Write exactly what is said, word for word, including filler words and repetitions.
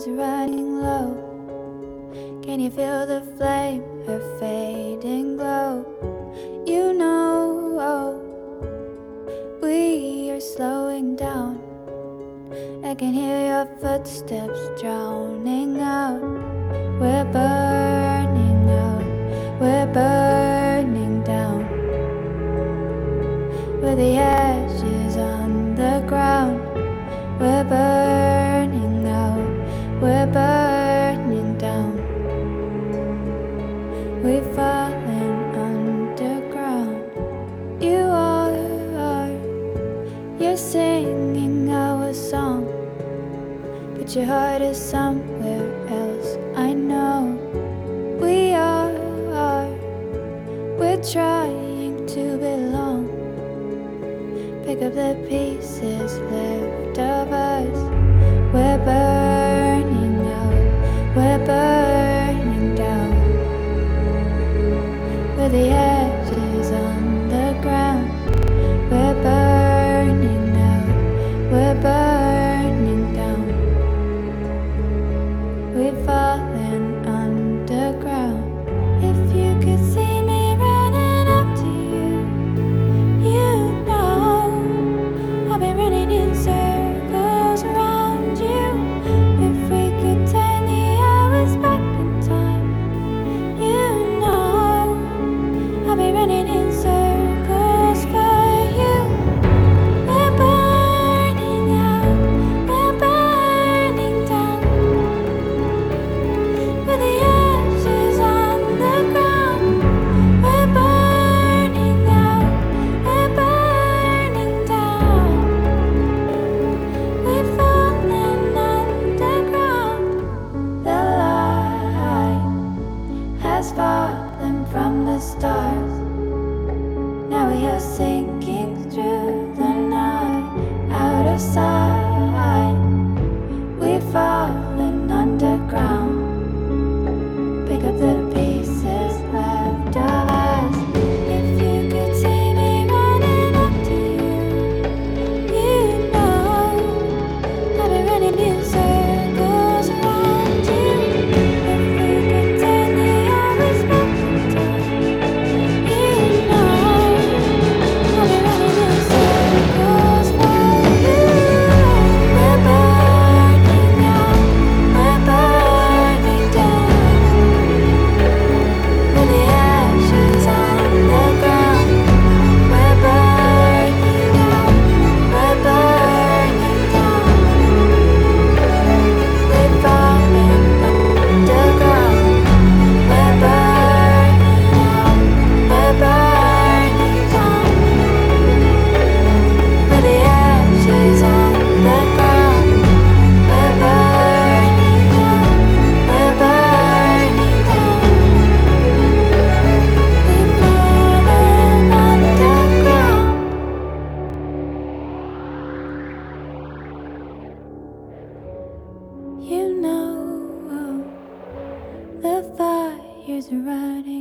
fire's running low. Can you feel the flame, her fading glow? You know, oh, we are slowing down. I can hear your footsteps drowning out. We're burning out, we're burning down. We're the ashes on the ground. We're burning out, we're burning down. We've fallen underground. You are, you're singing our song, but your heart is somewhere else. I know we are, we're trying to belong. Pick up the pieces left of us. We're burning out, we're burning down. We're the ashes on the ground. We're burning out, we're burning down. We've fallen underground. If you could see me running up to you, you know I've been running in circles around you. If we could turn the hours back in time, you know I'll be running in circles for you. We're burning out, we're burning down. We're the ashes on the ground. We're burning out, we're burning down. We've fallen underground. The light has fallen from the stars. Now we are sinking through the night, out of sight. We've fallen underground. Pick up the pieces left of us. If you could see me running up to you, you know I'll be running in circles around you. If we could turn the hours back in time, you know I'll be running in circles for you. We're burning out, we're burning down. We're the ashes on the ground. We're burning out, we're burning down. We've fallen underground. We're burning out, we're burning down. We're the ashes on the ground. We're burning out, we're burning down. We've fallen underground. You know the fire's running